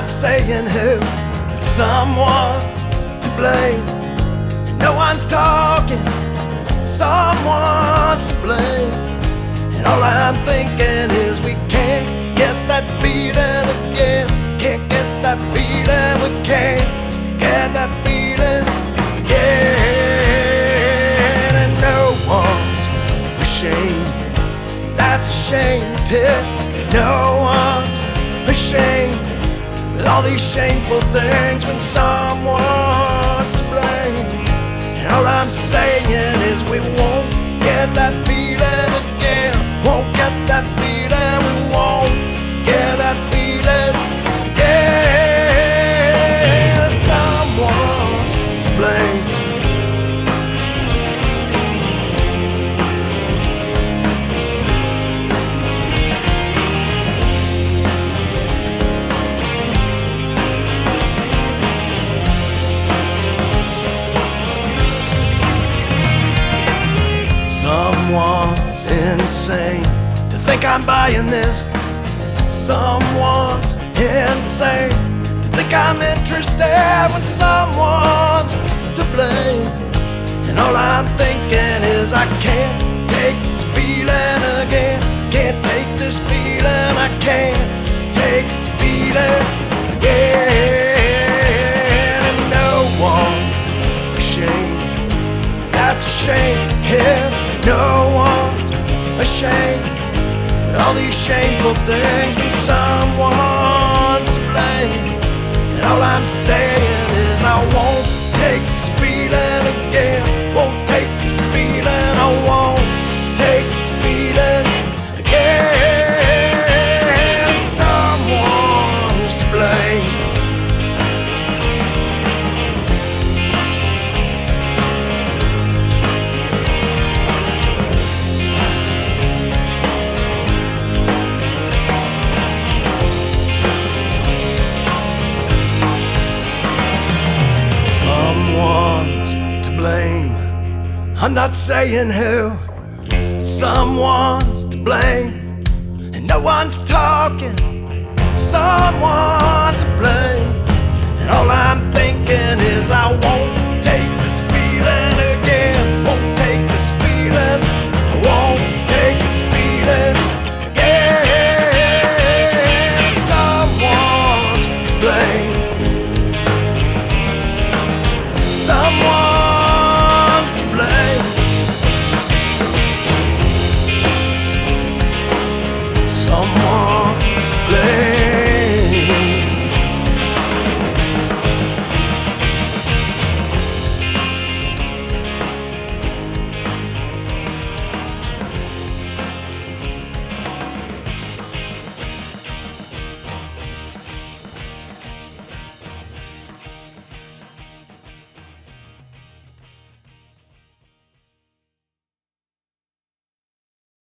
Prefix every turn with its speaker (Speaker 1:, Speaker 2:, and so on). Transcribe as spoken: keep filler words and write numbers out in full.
Speaker 1: not saying who, but someone's to blame. And no one's talking, someone's to blame. And all I'm thinking is we can't get that feeling again. Can't get that feeling, we can't get that feeling again. And no one's ashamed, that's a shame too. No one's ashamed with all these shameful things when someone's to blame. And all I'm saying is we won't get that feeling again. Won't get that feeling, we won't get that feeling again. Someone's to blame. Someone's insane to think I'm buying this. Someone's insane to think I'm interested when someone's to blame. And all I'm thinking is I can't take this feeling again. Can't take this feeling, I can't take this feeling again. And no one's ashamed, that's a shame too. No one's ashamed with all these shameful things when someone's to blame. And all I'm saying is I won't take this feeling again. Won't take this feeling, I won't take this feeling again. Someone's to blame. Someone's to blame. I'm not saying who, but someone's to blame. And no one's talking, someone's to blame. And all I'm thinking is I won't take this